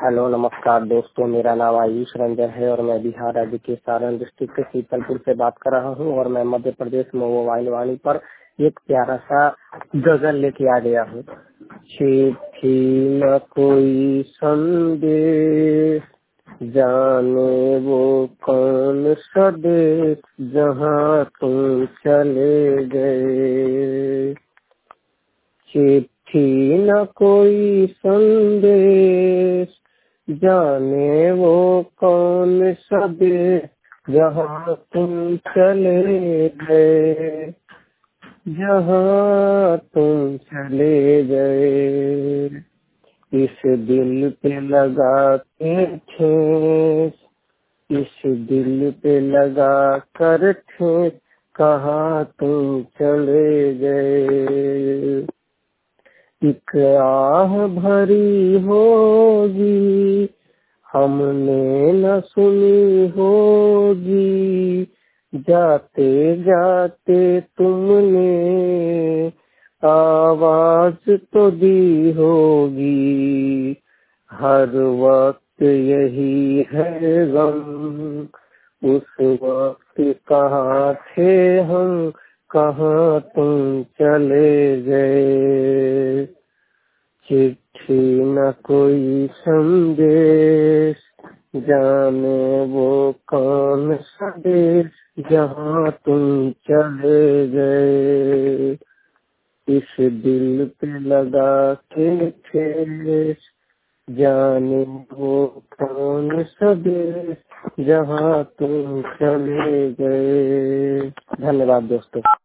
Hello नमस्कार दोस्तों, मेरा नाम आयुष रंजन है और मैं बिहार राज्य के सारण डिस्ट्रिक्ट के सीतलपुर से बात कर रहा हूँ। और मैं मध्य प्रदेश मोबाइल वाणी पर एक प्यारा सा गजल लेके आ गया हूँ। चिट्ठी न कोई संदेश, जाने वो कौन सा देश, जहाँ तुम चले गए। चिट्ठी न कोई संदेश, जाने वो कौन सा देश, जहाँ तुम चले गए, जहाँ तुम चले गए। इस दिल पे लगा के ठेस, इस दिल पे लगा कर ठेस, कहाँ तुम चले गए। एक आह भरी होगी, हमने न सुनी होगी, जाते जाते तुमने आवाज तो दी होगी। हर वक्त यही है गम, उस वक्त कहाँ थे हम, कहाँ तुम चले गए। चिट्ठी न कोई संदेश, जाने वो कौन सा देश, जहाँ तुम चले गए। इस दिल पे लगा के ठेस, जाने वो कौन सा देश, जहाँ तुम चले गए। धन्यवाद दोस्तों।